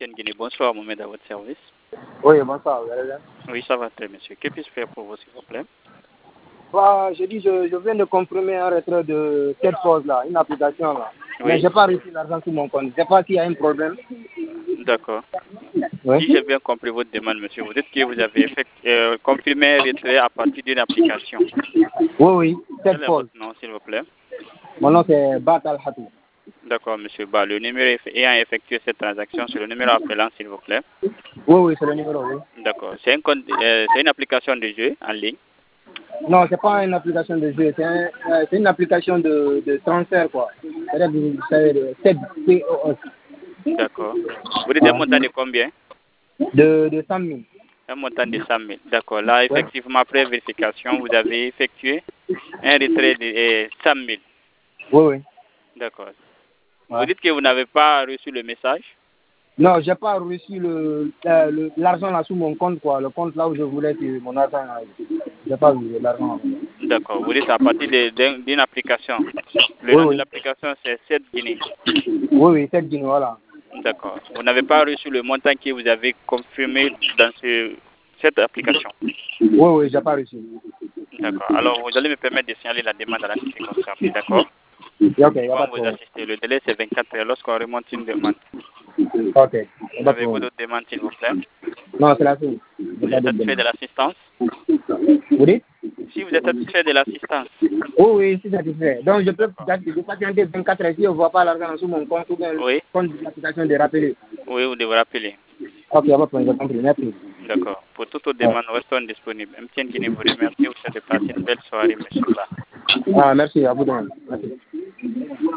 MTN Guinée. Bonsoir, Mohamed, à votre service. Oui, bonsoir, vous allez bien? Oui, ça va très bien, monsieur. Que puis-je faire pour vous, s'il vous plaît? Je dis, je viens de comprimer un retrait de cette chose là, une application là. Oui. Mais je n'ai pas reçu l'argent sur mon compte. Je ne sais pas s'il y a un problème. D'accord. Oui. Si j'ai bien compris votre demande, monsieur, vous dites que vous avez comprimé un retrait à partir d'une application. Oui, cette Quel est chose. votre nom, s'il vous plaît? Mon nom c'est Bat Al Hatou. D'accord, monsieur Ba. Le numéro ayant effectué cette transaction, c'est le numéro appelant, s'il vous plaît. Oui, c'est le numéro, oui. D'accord. C'est une application de jeu en ligne. Non, c'est pas une application de jeu, c'est une application de transfert, quoi. C'est POS. D'accord. Vous dites un montant de combien? De 100 000. Un montant de 100 000. D'accord. Là, effectivement, après vérification, vous avez effectué un retrait de 100 000. Oui, oui. D'accord. Ouais. Vous dites que vous n'avez pas reçu le message? Non, j'ai pas reçu l'argent là sous mon compte, quoi. Le compte là où je voulais que mon argent aille. J'ai pas vu l'argent. D'accord. Vous dites à partir d'une application. Le Oui, nom de oui. l'application, c'est 7 Guinée. Oui, oui, 7 Guinée, voilà. D'accord. Vous n'avez pas reçu le montant que vous avez confirmé dans cette application? Oui, oui, j'ai pas reçu. D'accord. Alors, vous allez me permettre de signaler la demande à la société concernée, d'accord? Ok, y a pas Ils vont de vous problème. assister. Le délai, c'est 24 heures lorsqu'on remonte une demande. Ok, y a pas de Avez-vous problème. d'autres demandes, s'il vous plaît? Non, c'est la seule. Vous êtes satisfait de l'assistance? Vous dites? Si vous êtes satisfait de l'assistance, Oui, oui, c'est satisfait. Donc, je peux patienter 24 heures si je ne vois pas l'argent sous mon compte ou bien le oui, compte de l'application de rappeler. oui, vous devez rappeler. Ok, y a pas de problème, j'ai compris. Merci. D'accord. Pour toute autre Ouais. demande, restons disponibles. MTN Guinée vous remercie. Vous souhaite de passer une belle soirée, monsieur Ba. Ah, merci, à vous de même. Merci.